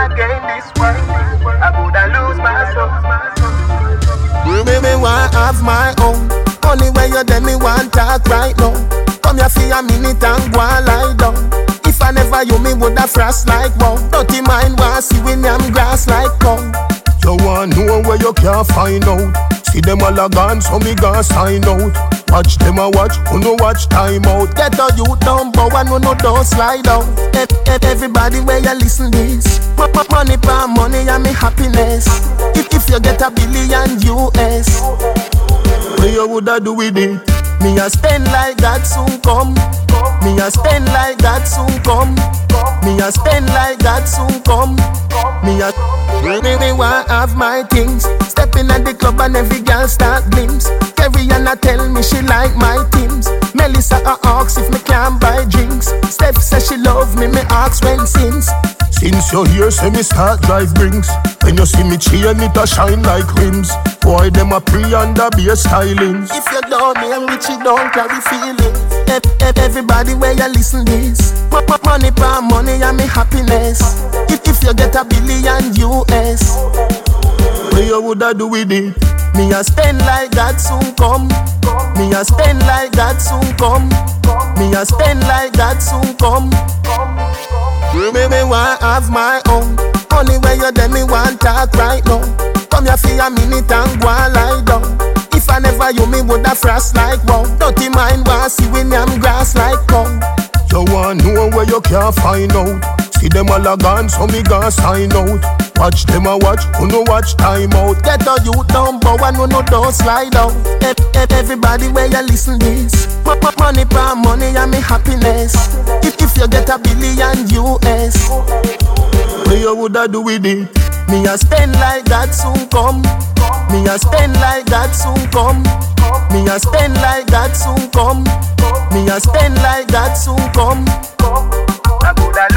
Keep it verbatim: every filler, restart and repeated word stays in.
gain this world, I woulda lose my soul. Me, me want have my own. Only when you tell me want talk right now. Come here for a minute and go and lie down. If I never you, me woulda frost like wow. Dirty mind want see when I'm grass like cow. You want know where you can't find out. See them all a gone, so me gon' sign out. Watch them a watch, who no watch time out. Get a youth down, but one who no don't slide out. E- e- everybody where you listen this. M- m- money for money and me happiness. If, if you get a billion U S, what you woulda do with it? Me a spend like that soon come. Me a spend like that soon come. Me a spend like that soon come. Me a me, me want have my things. Stepping at the club and every girl start glimpse. Carrie Anna tell me she like my teams. Melissa a ask if me can buy drinks. Steph says she love me, me ask when since. Since you're here, say me start drive brings. When you see me chain, it a shine like rims. Boy, them a pre and a be a stylings. If you don't name rich, you don't carry feelings. E- e- everybody where you listen this. M- m- money for money and me happiness. If, if you get a billion U S, what you woulda do with it? Me a spend like that soon come. Me a spend like that soon come. Me a spend like that soon come. Me, me want have my own. Only when you tell me want talk right now. Come here for a minute and go and lie down. If I never you, me woulda frost like wow. Dirty mind want see when I'm grass like cow. You want know where you can't find out. See them all a gone, so me gon' sign out. Watch them a watch, who no watch time out. Get a youth down, but one who no don't slide out. E- e- everybody where you listen this. M- m- money for money and me happiness. If, if you get a billion U S, what you woulda do with it? Me a spend like that soon come. Me a spend like that soon come. Me a spend like that soon come. Me a spend like that soon come. I woulda